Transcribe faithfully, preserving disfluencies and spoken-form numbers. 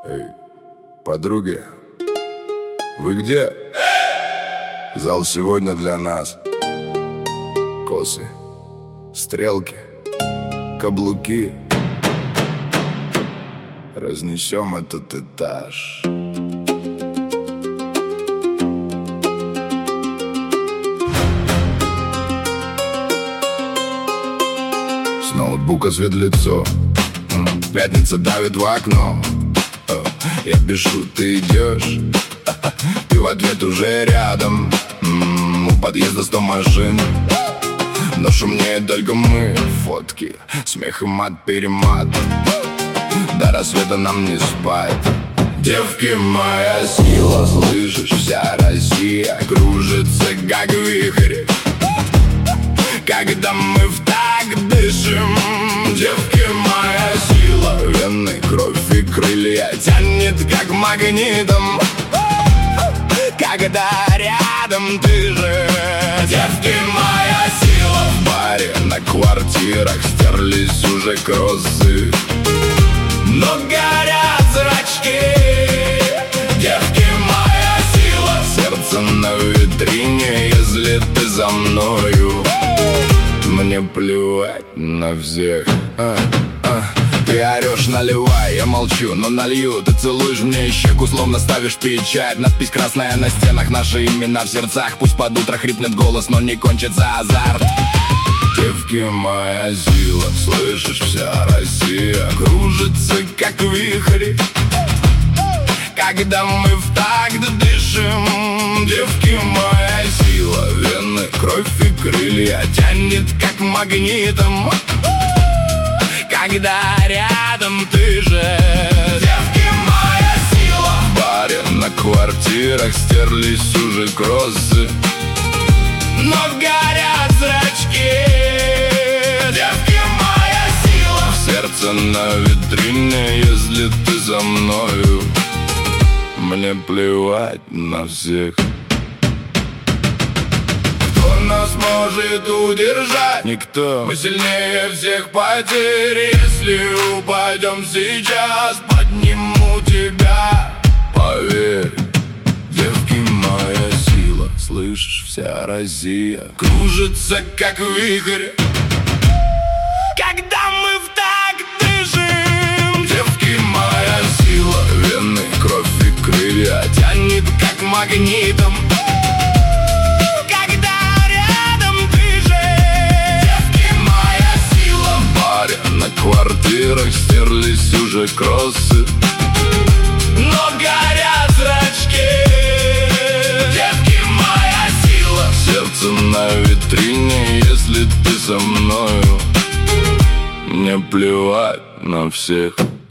Эй, подруги, вы где? Зал сегодня для нас. Косы, стрелки, каблуки. Разнесем этот этаж. С ноутбука свет лицо, пятница давит в окно. Я пишу, ты идешь, ты в ответ уже рядом. У подъезда сто машин, но шумнее только мы. Фотки, смех и мат-перемат. До рассвета нам не спать. Девки, моя сила, слышишь, вся Россия кружится, как вихрь, когда мы в такт дышим. Девки, моя сила, вены, кровь и крылья тянет, как магнитом, когда рядом ты же. Девки, моя сила, в баре, на квартирах стерлись уже кроссы, но горят зрачки. Девки, моя сила, сердце на витрине, если ты за мною. Мне плевать на всех. а, а. Ты орешь, наливай, я молчу, но налью. Ты целуешь мне щеку, словно ставишь печать. Надпись красная на стенах, наши имена в сердцах. Пусть под утро хрипнет голос, но не кончится азарт. Девки, моя сила, слышишь, вся Россия кружится, как вихрь, когда мы в такт дышим. Девки, моя сила, вены, кровь и крылья тянет, как магнитом, когда рядом ты же. Девки, моя сила, в баре, на квартирах стерлись уже кроссы, но горят зрачки. Девки, моя сила, сердце на витрине, если ты за мною. Мне плевать на всех. Кто нас может удержать? Никто. Мы сильнее всех потерь. Если упадем сейчас, подниму тебя. Поверь, девки, моя сила, слышишь, вся Россия кружится, как вихрь, когда мы в такт дышим. Девки, моя сила, вены, кровь и крылья тянет, как магнитом, когда рядом ты же. Девки, моя сила, в баре, на квартирах стерлись уже кроссы, но горят зрачки. Девки, моя сила, сердце на витрине, если ты со мною. Мне плевать на всех.